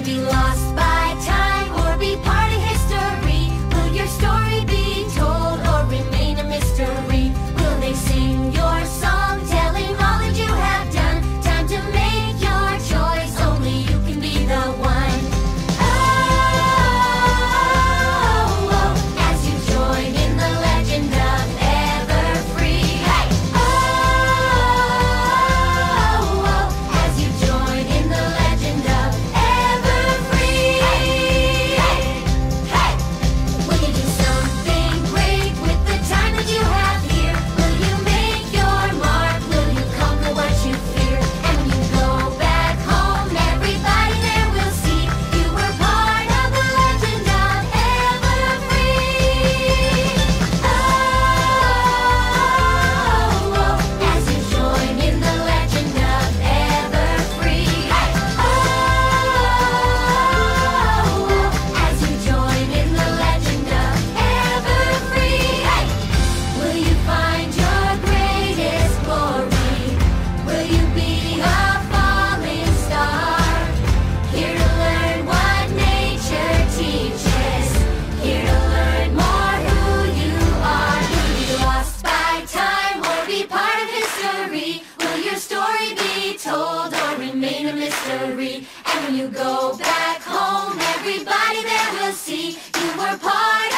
be lost by time or be part of history? Will your story be told or remain a mystery? Will they sing your song, telling all that you have done? Time to make your choice, only you can be the one. Oh, as you join in the legend of Everfree. Hey! Oh, as you join in the legend of Everfree. Hey! Hey! Will you do something great with the time that you have here? Will you make your mark? Will you conquer what you fear? And when you go back home, everybody there will see you were part of the legend of Everfree. Oh, as you join in the legend of Everfree. Hey! Oh, as you join in the legend of Everfree. Hey! Will you find your greatest glory? Will you be a falling star? Here to learn what nature teaches. Here to learn more who you are. Will you be lost by time or be part of history? Will your story be told or remain a mystery? And when you go back home, everybody there will see you were part